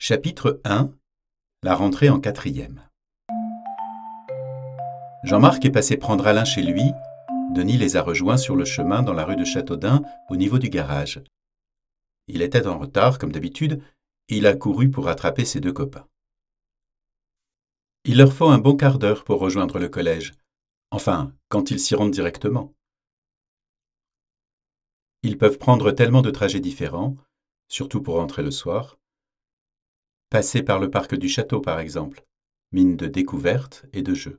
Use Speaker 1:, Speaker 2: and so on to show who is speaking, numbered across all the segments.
Speaker 1: Chapitre 1. La rentrée en quatrième. Jean-Marc est passé prendre Alain chez lui. Denis les a rejoints sur le chemin dans la rue de Châteaudun, au niveau du garage. Il était en retard, comme d'habitude, et il a couru pour rattraper ses deux copains. Il leur faut un bon quart d'heure pour rejoindre le collège. Enfin, quand ils s'y rendent directement. Ils peuvent prendre tellement de trajets différents, surtout pour rentrer le soir. Passer par le parc du château, par exemple, mine de découvertes et de jeux.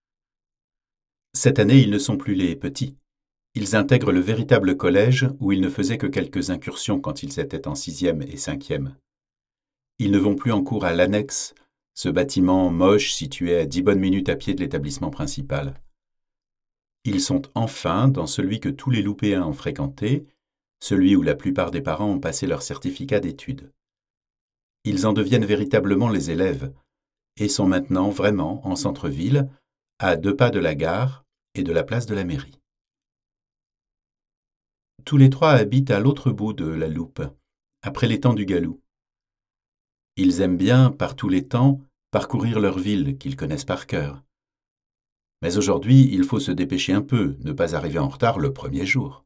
Speaker 1: Cette année, ils ne sont plus les petits. Ils intègrent le véritable collège où ils ne faisaient que quelques incursions quand ils étaient en 6e et 5e. Ils ne vont plus en cours à l'annexe, ce bâtiment moche situé à 10 bonnes minutes à pied de l'établissement principal. Ils sont enfin dans celui que tous les loupéens ont fréquenté, celui où la plupart des parents ont passé leur certificat d'études. Ils en deviennent véritablement les élèves et sont maintenant vraiment en centre-ville, à 2 pas de la gare et de la place de la mairie. Tous les trois habitent à l'autre bout de la Loupe, après l'étang du Gallou. Ils aiment bien, par tous les temps, parcourir leur ville qu'ils connaissent par cœur. Mais aujourd'hui, il faut se dépêcher un peu, ne pas arriver en retard le premier jour.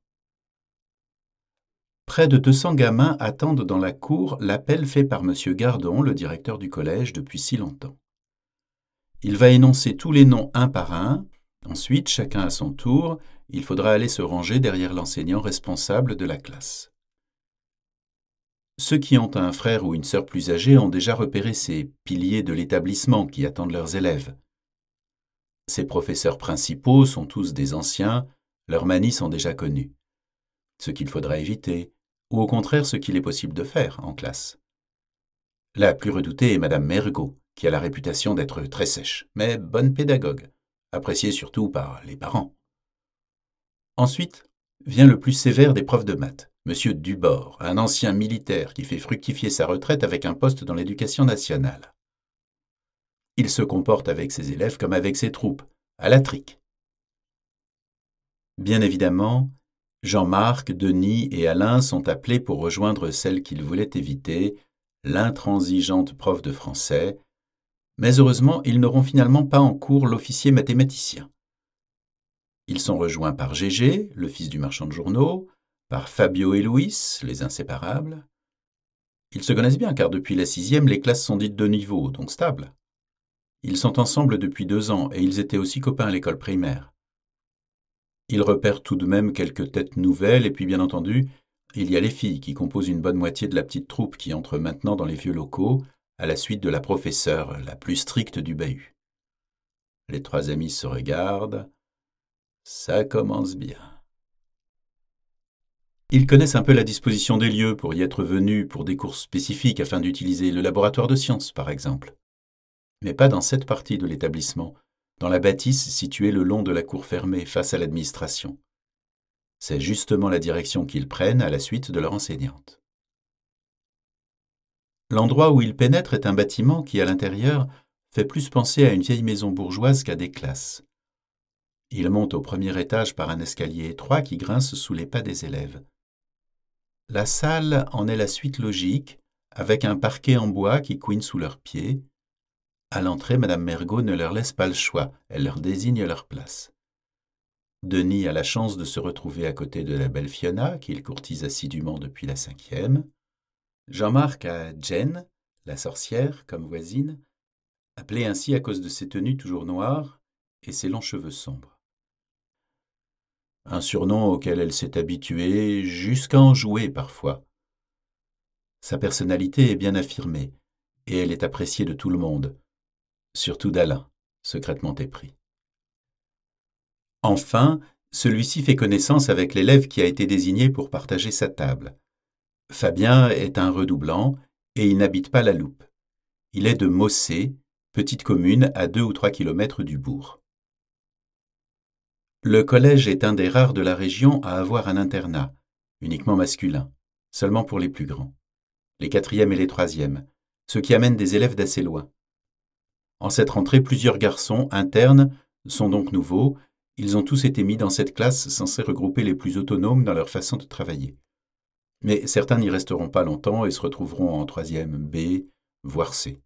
Speaker 1: Près de 200 gamins attendent dans la cour l'appel fait par M. Gardon, le directeur du collège, depuis si longtemps. Il va énoncer tous les noms un par un. Ensuite, chacun à son tour, il faudra aller se ranger derrière l'enseignant responsable de la classe. Ceux qui ont un frère ou une sœur plus âgés ont déjà repéré ces piliers de l'établissement qui attendent leurs élèves. Ces professeurs principaux sont tous des anciens, leurs manies sont déjà connues. Ce qu'il faudra éviter, ou au contraire ce qu'il est possible de faire en classe. La plus redoutée est Madame Mergot, qui a la réputation d'être très sèche, mais bonne pédagogue, appréciée surtout par les parents. Ensuite, vient le plus sévère des profs de maths, M. Dubord, un ancien militaire qui fait fructifier sa retraite avec un poste dans l'éducation nationale. Il se comporte avec ses élèves comme avec ses troupes, à la trique. Bien évidemment, Jean-Marc, Denis et Alain sont appelés pour rejoindre celle qu'ils voulaient éviter, l'intransigeante prof de français, mais heureusement, ils n'auront finalement pas en cours l'officier mathématicien. Ils sont rejoints par Gégé, le fils du marchand de journaux, par Fabio et Louis, les inséparables. Ils se connaissent bien car depuis la 6e, les classes sont dites de niveau, donc stables. Ils sont ensemble depuis 2 ans et ils étaient aussi copains à l'école primaire. Ils repèrent tout de même quelques têtes nouvelles et puis bien entendu, il y a les filles qui composent une bonne moitié de la petite troupe qui entre maintenant dans les vieux locaux à la suite de la professeure, la plus stricte du bahut. Les 3 amis se regardent. Ça commence bien. Ils connaissent un peu la disposition des lieux pour y être venus pour des cours spécifiques afin d'utiliser le laboratoire de sciences, par exemple. Mais pas dans cette partie de l'établissement, dans la bâtisse située le long de la cour fermée face à l'administration. C'est justement la direction qu'ils prennent à la suite de leur enseignante. L'endroit où ils pénètrent est un bâtiment qui, à l'intérieur, fait plus penser à une vieille maison bourgeoise qu'à des classes. Ils montent au premier étage par un escalier étroit qui grince sous les pas des élèves. La salle en est la suite logique, avec un parquet en bois qui couine sous leurs pieds. À l'entrée, Madame Mergot ne leur laisse pas le choix, elle leur désigne leur place. Denis a la chance de se retrouver à côté de la belle Fiona, qu'il courtise assidûment depuis la 5e. Jean-Marc a Jen, la sorcière, comme voisine, appelée ainsi à cause de ses tenues toujours noires et ses longs cheveux sombres. Un surnom auquel elle s'est habituée, jusqu'à en jouer parfois. Sa personnalité est bien affirmée, et elle est appréciée de tout le monde, surtout d'Alain, secrètement épris. Enfin, celui-ci fait connaissance avec l'élève qui a été désigné pour partager sa table. Fabien est un redoublant, et il n'habite pas la Loupe. Il est de Mossé, petite commune à 2 ou 3 kilomètres du bourg. Le collège est un des rares de la région à avoir un internat, uniquement masculin, seulement pour les plus grands, les 4e et les 3e, ce qui amène des élèves d'assez loin. En cette rentrée, plusieurs garçons internes sont donc nouveaux, ils ont tous été mis dans cette classe censée regrouper les plus autonomes dans leur façon de travailler. Mais certains n'y resteront pas longtemps et se retrouveront en 3e B, voire C.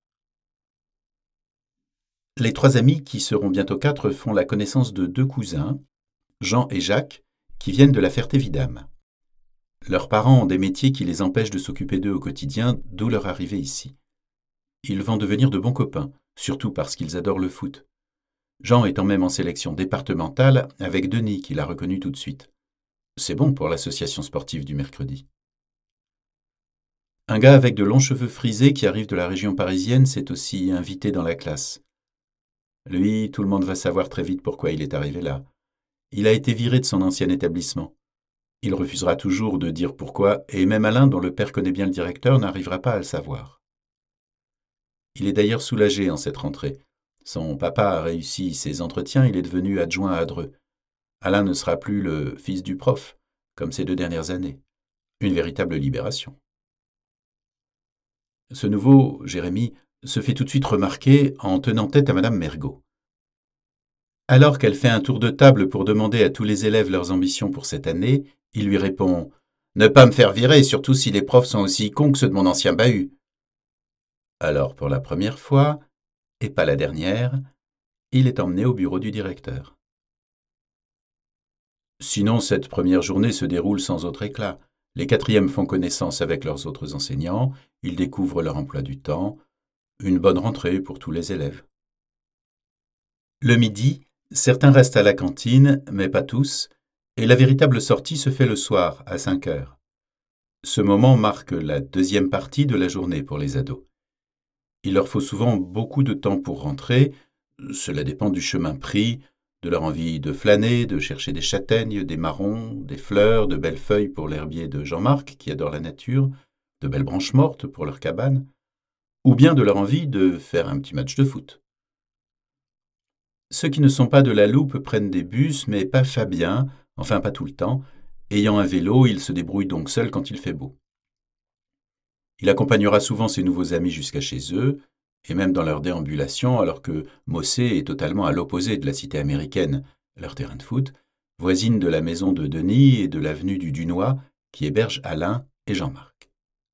Speaker 1: Les 3 amis, qui seront bientôt 4, font la connaissance de 2 cousins, Jean et Jacques, qui viennent de la Ferté-Vidame. Leurs parents ont des métiers qui les empêchent de s'occuper d'eux au quotidien, d'où leur arrivée ici. Ils vont devenir de bons copains, surtout parce qu'ils adorent le foot. Jean étant même en sélection départementale avec Denis, qui l'a reconnu tout de suite. C'est bon pour l'association sportive du mercredi. Un gars avec de longs cheveux frisés qui arrive de la région parisienne s'est aussi invité dans la classe. Lui, tout le monde va savoir très vite pourquoi il est arrivé là. Il a été viré de son ancien établissement. Il refusera toujours de dire pourquoi, et même Alain, dont le père connaît bien le directeur, n'arrivera pas à le savoir. Il est d'ailleurs soulagé en cette rentrée. Son papa a réussi ses entretiens, il est devenu adjoint à Dreux. Alain ne sera plus le fils du prof, comme ces 2 dernières années. Une véritable libération. Ce nouveau, Jérémie, se fait tout de suite remarquer en tenant tête à Madame Mergaud. Alors qu'elle fait un tour de table pour demander à tous les élèves leurs ambitions pour cette année, il lui répond « Ne pas me faire virer, surtout si les profs sont aussi cons que ceux de mon ancien bahut. » Alors, pour la première fois, et pas la dernière, il est emmené au bureau du directeur. Sinon, cette première journée se déroule sans autre éclat. Les 4e font connaissance avec leurs autres enseignants, ils découvrent leur emploi du temps. Une bonne rentrée pour tous les élèves. Le midi, certains restent à la cantine, mais pas tous, et la véritable sortie se fait le soir, à 5 heures. Ce moment marque la 2e partie de la journée pour les ados. Il leur faut souvent beaucoup de temps pour rentrer, cela dépend du chemin pris, de leur envie de flâner, de chercher des châtaignes, des marrons, des fleurs, de belles feuilles pour l'herbier de Jean-Marc, qui adore la nature, de belles branches mortes pour leur cabane, ou bien de leur envie de faire un petit match de foot. Ceux qui ne sont pas de la Loupe prennent des bus, mais pas Fabien, enfin pas tout le temps. Ayant un vélo, il se débrouille donc seul quand il fait beau. Il accompagnera souvent ses nouveaux amis jusqu'à chez eux, et même dans leur déambulation, alors que Mossé est totalement à l'opposé de la cité américaine, leur terrain de foot, voisine de la maison de Denis et de l'avenue du Dunois, qui héberge Alain et Jean-Marc.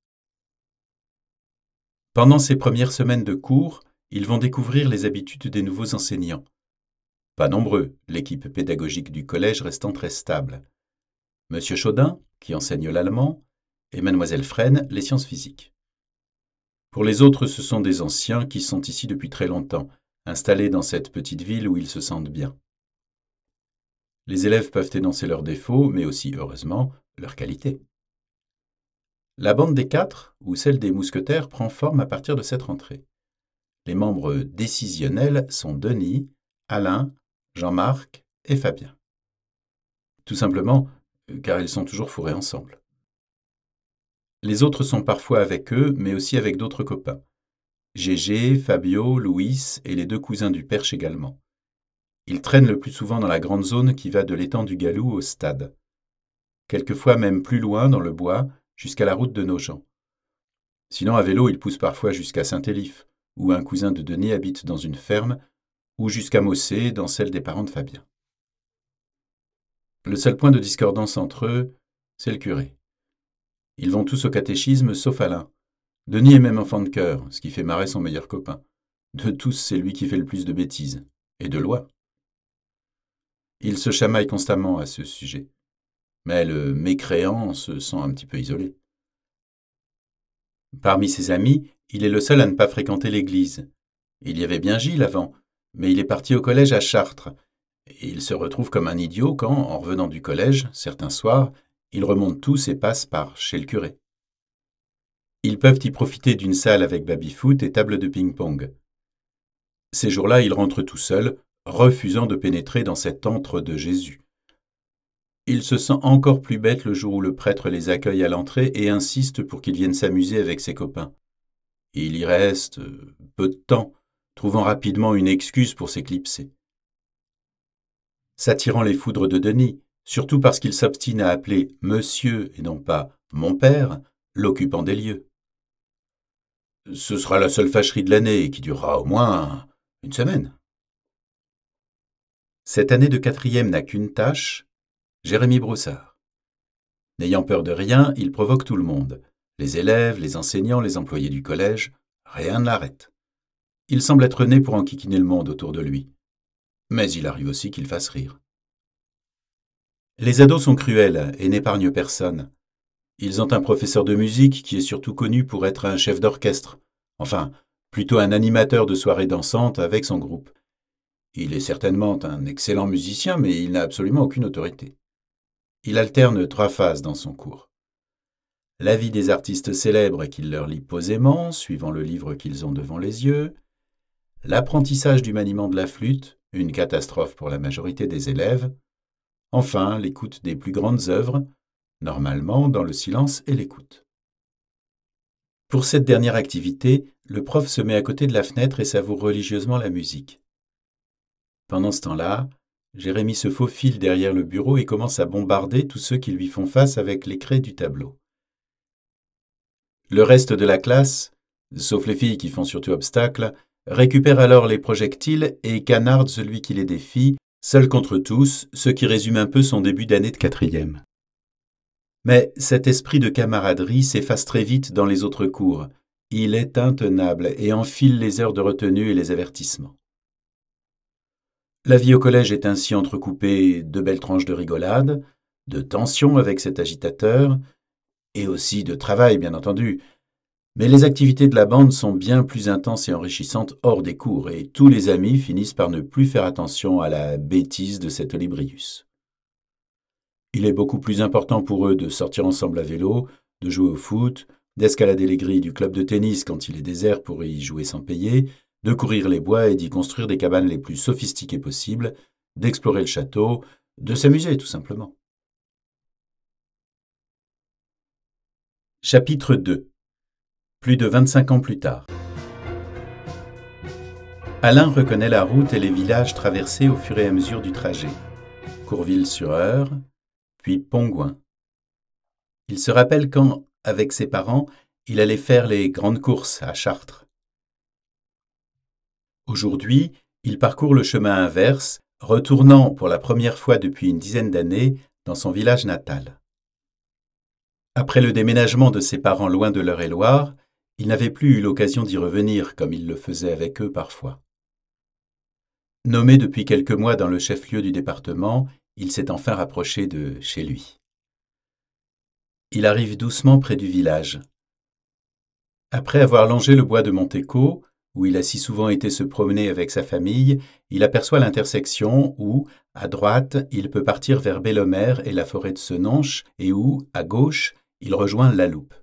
Speaker 1: Pendant ces premières semaines de cours, ils vont découvrir les habitudes des nouveaux enseignants. Pas nombreux, l'équipe pédagogique du collège restant très stable. Monsieur Chaudin, qui enseigne l'allemand, et Mademoiselle Fresne, les sciences physiques. Pour les autres, ce sont des anciens qui sont ici depuis très longtemps, installés dans cette petite ville où ils se sentent bien. Les élèves peuvent énoncer leurs défauts, mais aussi, heureusement, leurs qualités. La bande des 4, ou celle des mousquetaires, prend forme à partir de cette rentrée. Les membres décisionnels sont Denis, Alain, Jean-Marc et Fabien. Tout simplement, car ils sont toujours fourrés ensemble. Les autres sont parfois avec eux, mais aussi avec d'autres copains. Gégé, Fabio, Louis et les 2 cousins du Perche également. Ils traînent le plus souvent dans la grande zone qui va de l'étang du Galou au stade. Quelquefois même plus loin, dans le bois, jusqu'à la route de Nogent. Sinon, à vélo, ils poussent parfois jusqu'à Saint-Élif, où un cousin de Denis habite dans une ferme, ou jusqu'à Mossé, dans celle des parents de Fabien. Le seul point de discordance entre eux, c'est le curé. Ils vont tous au catéchisme, sauf Alain. Denis est même enfant de cœur, ce qui fait marrer son meilleur copain. De tous, c'est lui qui fait le plus de bêtises. Et de loin. Ils se chamaillent constamment à ce sujet. Mais le mécréant se sent un petit peu isolé. Parmi ses amis, il est le seul à ne pas fréquenter l'église. Il y avait bien Gilles avant, mais il est parti au collège à Chartres. Et il se retrouve comme un idiot quand, en revenant du collège, certains soirs, ils remontent tous et passent par chez le curé. Ils peuvent y profiter d'une salle avec baby-foot et table de ping-pong. Ces jours-là, il rentre tout seul, refusant de pénétrer dans cet antre de Jésus. Il se sent encore plus bête le jour où le prêtre les accueille à l'entrée et insiste pour qu'ils viennent s'amuser avec ses copains. Il y reste peu de temps, trouvant rapidement une excuse pour s'éclipser. S'attirant les foudres de Denis, surtout parce qu'il s'obstine à appeler « monsieur » et non pas « mon père », l'occupant des lieux. Ce sera la seule fâcherie de l'année, qui durera au moins une semaine. Cette année de 4e n'a qu'une tâche, Jérémie Broussard. N'ayant peur de rien, il provoque tout le monde, les élèves, les enseignants, les employés du collège, Rien ne l'arrête. Il semble être né pour enquiquiner le monde autour de lui. Mais il arrive aussi qu'il fasse rire. Les ados sont cruels et n'épargnent personne. Ils ont un professeur de musique qui est surtout connu pour être un chef d'orchestre. Enfin, plutôt un animateur de soirées dansantes avec son groupe. Il est certainement un excellent musicien, mais il n'a absolument aucune autorité. Il alterne 3 phases dans son cours. La vie des artistes célèbres qu'il leur lit posément, suivant le livre qu'ils ont devant les yeux. L'apprentissage du maniement de la flûte, une catastrophe pour la majorité des élèves. Enfin, l'écoute des plus grandes œuvres, normalement dans le silence et l'écoute. Pour cette dernière activité, le prof se met à côté de la fenêtre et savoure religieusement la musique. Pendant ce temps-là, Jérémie se faufile derrière le bureau et commence à bombarder tous ceux qui lui font face avec les craies du tableau. Le reste de la classe, sauf les filles qui font surtout obstacle, récupère alors les projectiles et canarde celui qui les défie, seul contre tous, ce qui résume un peu son début d'année de 4e. Mais cet esprit de camaraderie s'efface très vite dans les autres cours. Il est intenable et enfile les heures de retenue et les avertissements. La vie au collège est ainsi entrecoupée de belles tranches de rigolade, de tension avec cet agitateur, et aussi de travail, bien entendu. Mais les activités de la bande sont bien plus intenses et enrichissantes hors des cours, et tous les amis finissent par ne plus faire attention à la bêtise de cet Olybrius. Il est beaucoup plus important pour eux de sortir ensemble à vélo, de jouer au foot, d'escalader les grilles du club de tennis quand il est désert pour y jouer sans payer, de courir les bois et d'y construire des cabanes les plus sophistiquées possibles, d'explorer le château, de s'amuser tout simplement. Chapitre 2. Plus de 25 ans plus tard. Alain reconnaît la route et les villages traversés au fur et à mesure du trajet. Courville-sur-Eure, puis Pongouin. Il se rappelle quand, avec ses parents, il allait faire les grandes courses à Chartres. Aujourd'hui, il parcourt le chemin inverse, retournant pour la première fois depuis une dizaine d'années dans son village natal. Après le déménagement de ses parents loin de l'Eure-et-Loir, il n'avait plus eu l'occasion d'y revenir comme il le faisait avec eux parfois. Nommé depuis quelques mois dans le chef-lieu du département, il s'est enfin rapproché de chez lui. Il arrive doucement près du village. Après avoir longé le bois de Montéco, où il a si souvent été se promener avec sa famille, il aperçoit l'intersection où, à droite, il peut partir vers Bellomère et la forêt de Senonches, et où, à gauche, il rejoint La Loupe.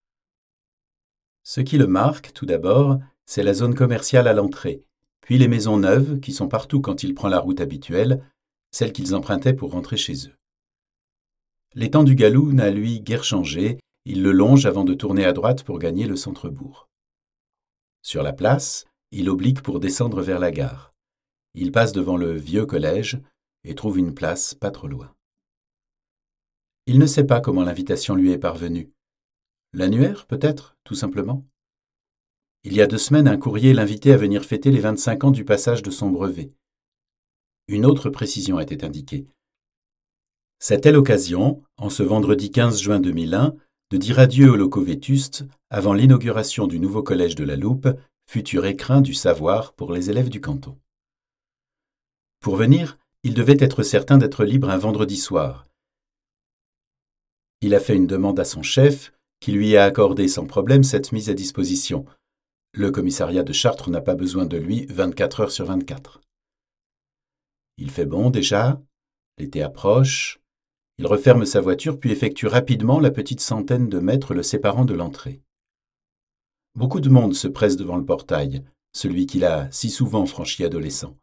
Speaker 1: Ce qui le marque, tout d'abord, c'est la zone commerciale à l'entrée, puis les maisons neuves qui sont partout quand il prend la route habituelle, celle qu'ils empruntaient pour rentrer chez eux. L'étang du Gallou n'a lui guère changé, il le longe avant de tourner à droite pour gagner le centre-bourg. Sur la place, il oblique pour descendre vers la gare. Il passe devant le vieux collège et trouve une place pas trop loin. Il ne sait pas comment l'invitation lui est parvenue. L'annuaire, peut-être, tout simplement. Il y a 2 semaines, un courrier l'invitait à venir fêter les 25 ans du passage de son brevet. Une autre précision était indiquée. C'était l'occasion, en ce vendredi 15 juin 2001, de dire adieu aux locaux vétustes avant l'inauguration du nouveau collège de la Loupe, futur écrin du savoir pour les élèves du canton. Pour venir, il devait être certain d'être libre un vendredi soir. Il a fait une demande à son chef, qui lui a accordé sans problème cette mise à disposition. Le commissariat de Chartres n'a pas besoin de lui 24 heures sur 24. Il fait bon déjà, l'été approche. Il referme sa voiture puis effectue rapidement la petite centaine de mètres le séparant de l'entrée. Beaucoup de monde se presse devant le portail, celui qu'il a si souvent franchi adolescent.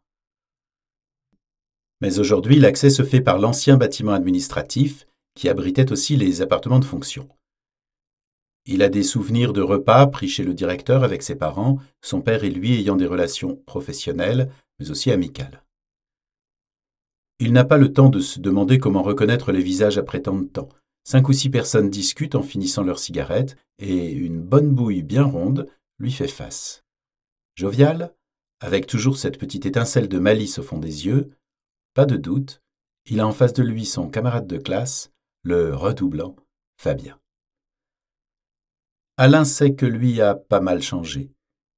Speaker 1: Mais aujourd'hui, l'accès se fait par l'ancien bâtiment administratif qui abritait aussi les appartements de fonction. Il a des souvenirs de repas pris chez le directeur avec ses parents, son père et lui ayant des relations professionnelles, mais aussi amicales. Il n'a pas le temps de se demander comment reconnaître les visages après tant de temps. 5 ou 6 personnes discutent en finissant leur cigarette et une bonne bouille bien ronde lui fait face. Jovial, avec toujours cette petite étincelle de malice au fond des yeux, pas de doute, il a en face de lui son camarade de classe, le redoublant, Fabien. Alain sait que lui a pas mal changé.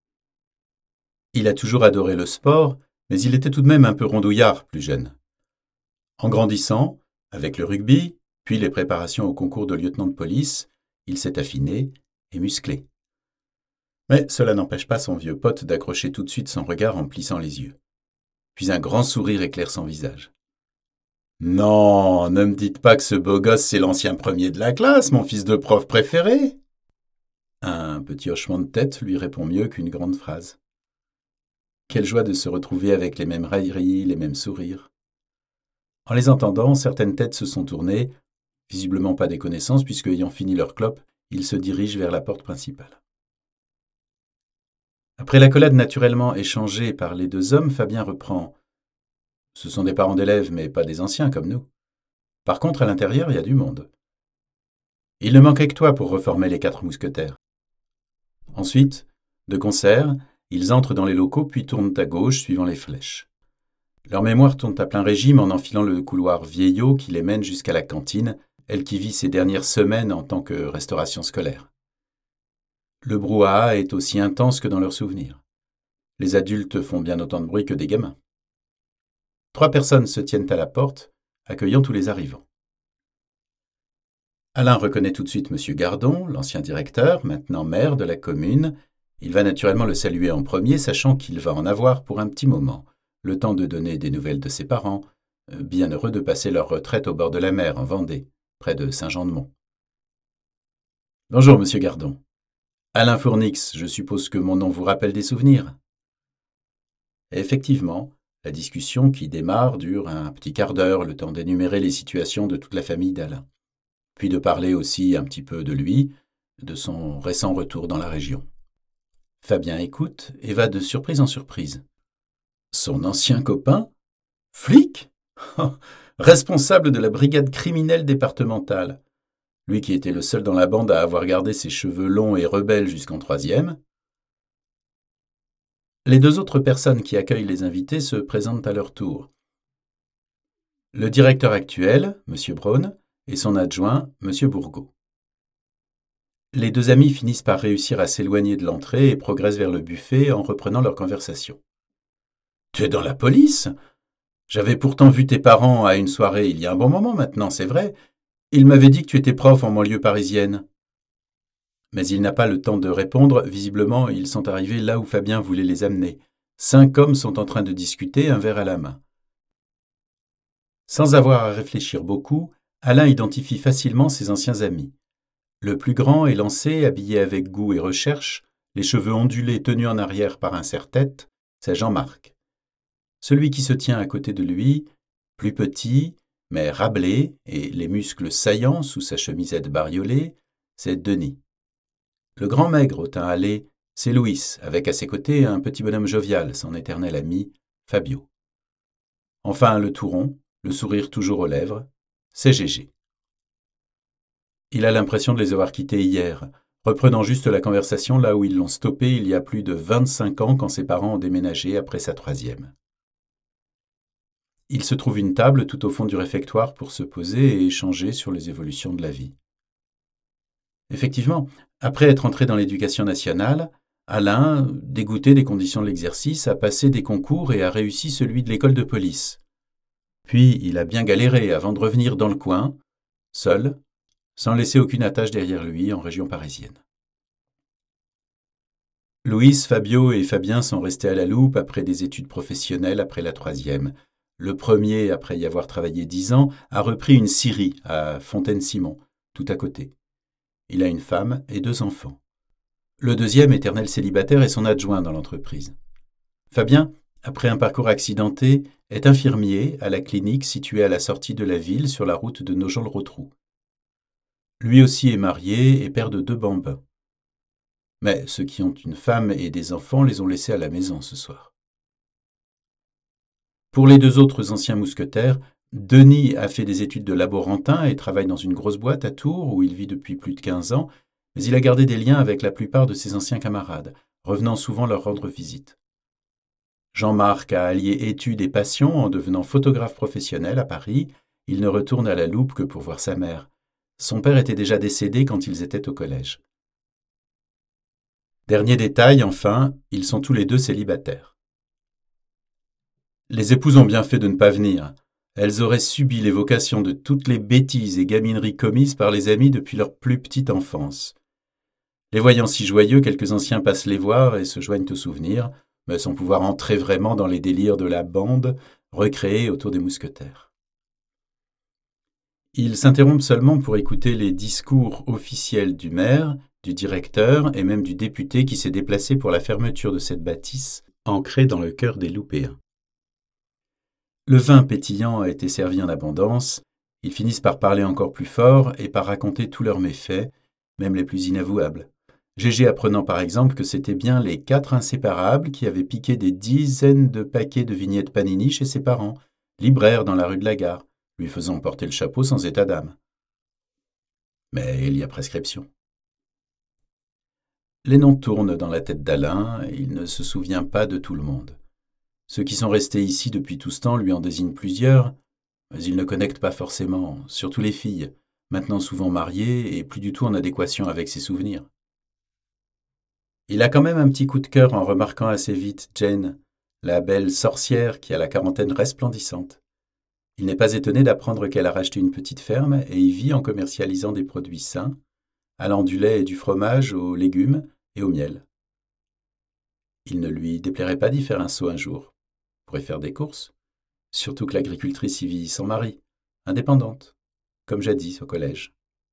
Speaker 1: Il a toujours adoré le sport, mais il était tout de même un peu rondouillard plus jeune. En grandissant, avec le rugby, puis les préparations au concours de lieutenant de police, il s'est affiné et musclé. Mais cela n'empêche pas son vieux pote d'accrocher tout de suite son regard en plissant les yeux. Puis un grand sourire éclaire son visage. « Non, ne me dites pas que ce beau gosse c'est l'ancien premier de la classe, mon fils de prof préféré !» Un petit hochement de tête lui répond mieux qu'une grande phrase. Quelle joie de se retrouver avec les mêmes railleries, les mêmes sourires. En les entendant, certaines têtes se sont tournées, visiblement pas des connaissances, puisque ayant fini leur clope, ils se dirigent vers la porte principale. Après l'accolade naturellement échangée par les deux hommes, Fabien reprend. Ce sont des parents d'élèves, mais pas des anciens comme nous. Par contre, à l'intérieur, il y a du monde. Il ne manquait que toi pour reformer les 4 mousquetaires. Ensuite, de concert, ils entrent dans les locaux puis tournent à gauche suivant les flèches. Leur mémoire tourne à plein régime en enfilant le couloir vieillot qui les mène jusqu'à la cantine, elle qui vit ses dernières semaines en tant que restauration scolaire. Le brouhaha est aussi intense que dans leurs souvenirs. Les adultes font bien autant de bruit que des gamins. 3 personnes se tiennent à la porte, accueillant tous les arrivants. Alain reconnaît tout de suite M. Gardon, l'ancien directeur, maintenant maire de la commune. Il va naturellement le saluer en premier, sachant qu'il va en avoir pour un petit moment, le temps de donner des nouvelles de ses parents, bien heureux de passer leur retraite au bord de la mer, en Vendée, près de Saint-Jean-de-Mont. « Bonjour, M. Gardon. Alain Fournix, je suppose que mon nom vous rappelle des souvenirs ?» Et effectivement, la discussion qui démarre dure un petit quart d'heure, le temps d'énumérer les situations de toute la famille d'Alain, puis de parler aussi un petit peu de lui, de son récent retour dans la région. Fabien écoute et va de surprise en surprise. Son ancien copain ? Flic ? Responsable de la brigade criminelle départementale. Lui qui était le seul dans la bande à avoir gardé ses cheveux longs et rebelles jusqu'en 3e. Les 2 autres personnes qui accueillent les invités se présentent à leur tour. Le directeur actuel, M. Braun, et son adjoint, M. Bourgault. Les 2 amis finissent par réussir à s'éloigner de l'entrée et progressent vers le buffet en reprenant leur conversation. « Tu es dans la police ? J'avais pourtant vu tes parents à une soirée il y a un bon moment maintenant, c'est vrai. Ils m'avaient dit que tu étais prof en banlieue parisienne. » Mais il n'a pas le temps de répondre. Visiblement, ils sont arrivés là où Fabien voulait les amener. 5 hommes sont en train de discuter, un verre à la main. Sans avoir à réfléchir beaucoup, Alain identifie facilement ses anciens amis. Le plus grand, élancé, habillé avec goût et recherche, les cheveux ondulés tenus en arrière par un serre-tête, c'est Jean-Marc. Celui qui se tient à côté de lui, plus petit, mais râblé, et les muscles saillants sous sa chemisette bariolée, c'est Denis. Le grand maigre au teint hâlé, c'est Louis, avec à ses côtés un petit bonhomme jovial, son éternel ami, Fabio. Enfin, le tout rond, le sourire toujours aux lèvres, c'est Gégé. Il a l'impression de les avoir quittés hier, reprenant juste la conversation là où ils l'ont stoppé il y a plus de 25 ans quand ses parents ont déménagé après sa 3e. Il se trouve une table tout au fond du réfectoire pour se poser et échanger sur les évolutions de la vie. Effectivement, après être entré dans l'éducation nationale, Alain, dégoûté des conditions de l'exercice, a passé des concours et a réussi celui de l'école de police. Puis il a bien galéré avant de revenir dans le coin, seul, sans laisser aucune attache derrière lui en région parisienne. Louise, Fabio et Fabien sont restés à la loupe après des études professionnelles après la 3e. Le premier, après y avoir travaillé 10 ans, a repris une scierie à Fontaine-Simon, tout à côté. Il a une femme et 2 enfants. Le deuxième, éternel célibataire, est son adjoint dans l'entreprise. Fabien, après un parcours accidenté, est infirmier à la clinique située à la sortie de la ville sur la route de Nogent-le-Rotrou. Lui aussi est marié et père de 2 bambins. Mais ceux qui ont une femme et des enfants les ont laissés à la maison ce soir. Pour les 2 autres anciens mousquetaires, Denis a fait des études de laborantin et travaille dans une grosse boîte à Tours où il vit depuis plus de 15 ans, mais il a gardé des liens avec la plupart de ses anciens camarades, revenant souvent leur rendre visite. Jean-Marc a allié études et passion en devenant photographe professionnel à Paris. Il ne retourne à la loupe que pour voir sa mère. Son père était déjà décédé quand ils étaient au collège. Dernier détail, enfin, ils sont tous les deux célibataires. Les épouses ont bien fait de ne pas venir. Elles auraient subi l'évocation de toutes les bêtises et gamineries commises par les amis depuis leur plus petite enfance. Les voyant si joyeux, quelques anciens passent les voir et se joignent au souvenir, mais sans pouvoir entrer vraiment dans les délires de la bande recréée autour des mousquetaires. Ils s'interrompent seulement pour écouter les discours officiels du maire, du directeur et même du député qui s'est déplacé pour la fermeture de cette bâtisse ancrée dans le cœur des Loupéens. Le vin pétillant a été servi en abondance, ils finissent par parler encore plus fort et par raconter tous leurs méfaits, même les plus inavouables. Gégé apprenant par exemple que c'était bien les 4 inséparables qui avaient piqué des dizaines de paquets de vignettes Panini chez ses parents, libraires dans la rue de la Gare, lui faisant porter le chapeau sans état d'âme. Mais il y a prescription. Les noms tournent dans la tête d'Alain et il ne se souvient pas de tout le monde. Ceux qui sont restés ici depuis tout ce temps lui en désignent plusieurs, mais il ne connecte pas forcément, surtout les filles, maintenant souvent mariées et plus du tout en adéquation avec ses souvenirs. Il a quand même un petit coup de cœur en remarquant assez vite Jane, la belle sorcière qui a la quarantaine resplendissante. Il n'est pas étonné d'apprendre qu'elle a racheté une petite ferme et y vit en commercialisant des produits sains, allant du lait et du fromage aux légumes et au miel. Il ne lui déplairait pas d'y faire un saut un jour. Pourrait faire des courses, surtout que l'agricultrice y vit sans mari, indépendante, comme jadis au collège.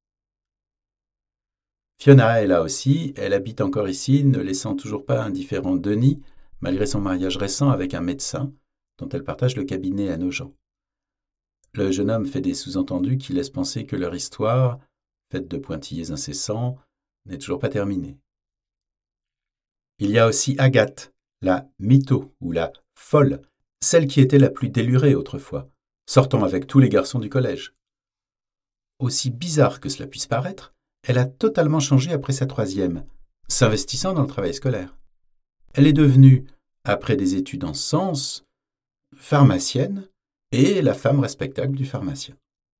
Speaker 1: Fiona est là aussi, elle habite encore ici, ne laissant toujours pas indifférent Denis, malgré son mariage récent avec un médecin, dont elle partage le cabinet à Nogent. Le jeune homme fait des sous-entendus qui laissent penser que leur histoire, faite de pointillés incessants, n'est toujours pas terminée. Il y a aussi Agathe, la mytho ou la folle, celle qui était la plus délurée autrefois, sortant avec tous les garçons du collège. Aussi bizarre que cela puisse paraître, elle a totalement changé après sa 3e, s'investissant dans le travail scolaire. Elle est devenue, après des études en sciences, pharmacienne et la femme respectable du pharmacien.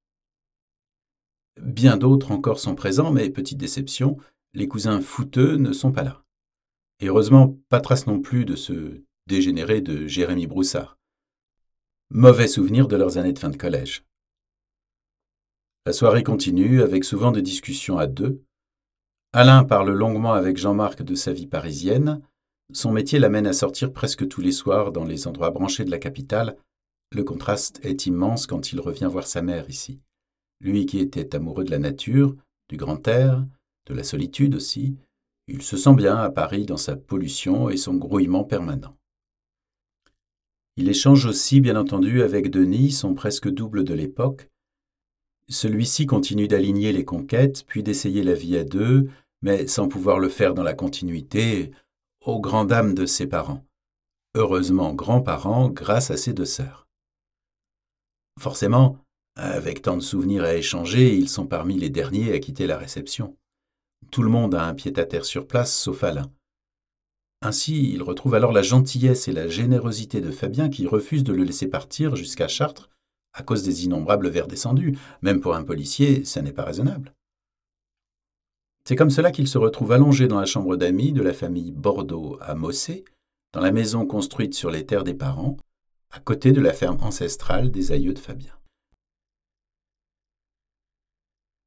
Speaker 1: Bien d'autres encore sont présents, mais petite déception, les cousins fouteux ne sont pas là. Et heureusement, pas trace non plus de ce dégénéré de Jérémy Broussard. Mauvais souvenir de leurs années de fin de collège. La soirée continue, avec souvent des discussions à deux. Alain parle longuement avec Jean-Marc de sa vie parisienne. Son métier l'amène à sortir presque tous les soirs dans les endroits branchés de la capitale. Le contraste est immense quand il revient voir sa mère ici. Lui qui était amoureux de la nature, du grand air, de la solitude aussi, il se sent bien à Paris dans sa pollution et son grouillement permanent. Il échange aussi, bien entendu, avec Denis, son presque double de l'époque. Celui-ci continue d'aligner les conquêtes, puis d'essayer la vie à deux, mais sans pouvoir le faire dans la continuité, aux grandes dames de ses parents. Heureusement grands-parents grâce à ses 2 sœurs. Forcément, avec tant de souvenirs à échanger, ils sont parmi les derniers à quitter la réception. Tout le monde a un pied-à-terre sur place, sauf Alain. Ainsi, il retrouve alors la gentillesse et la générosité de Fabien qui refuse de le laisser partir jusqu'à Chartres à cause des innombrables vers descendus. Même pour un policier, ça n'est pas raisonnable. C'est comme cela qu'il se retrouve allongé dans la chambre d'amis de la famille Bordeaux à Mossé, dans la maison construite sur les terres des parents, à côté de la ferme ancestrale des aïeux de Fabien.